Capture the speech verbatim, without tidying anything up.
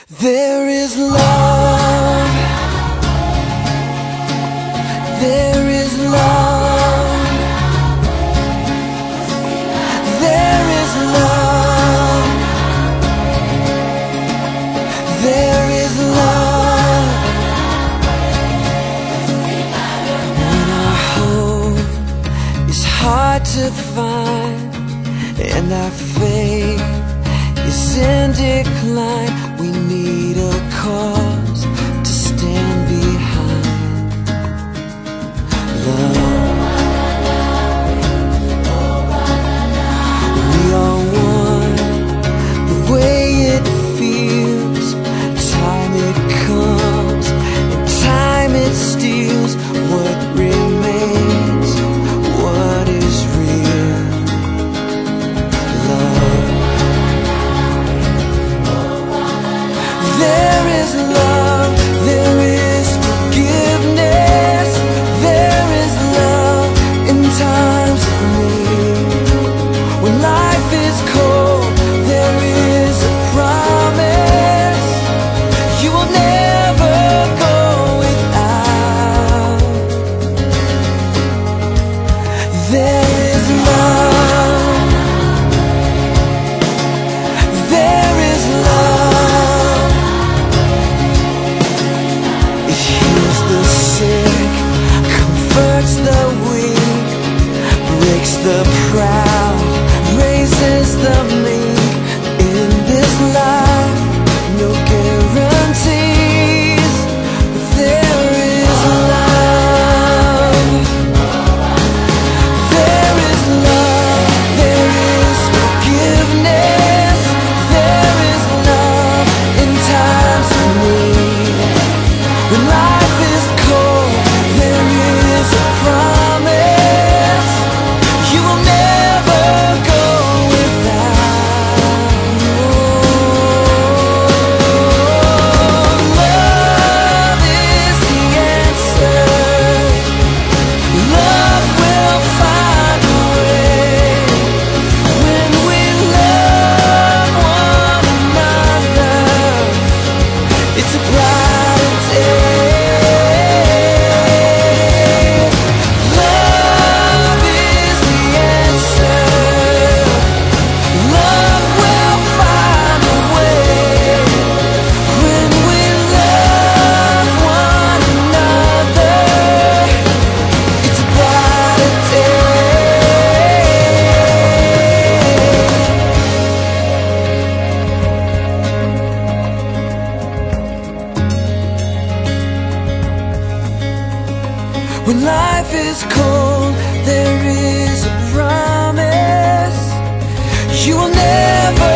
There is love. There is love. There is love. There is love. When our hope is hard to find and our faith is in decline, we need a cause to stand behind. Love. We are one, the way it feels. Time it comes, and time it steals what remains, what is real. Love. There is love, there is forgiveness, there is love in times of need. When life is cold, there is a promise you will never go without. There is love, there is love. It heals the sick, comforts the weak, breaks the proud, raises the meek. In this life, no guarantees, but there is love. There is love, there is forgiveness, there is love in times of need. When life is cold, there is a promise you will never go without. Love is the answer. Love will find a way. When we love one another, it's a bright day. Love is the answer. Love will find a way. When we love one another, it's a bright day. When life is cold, there is a promise you will never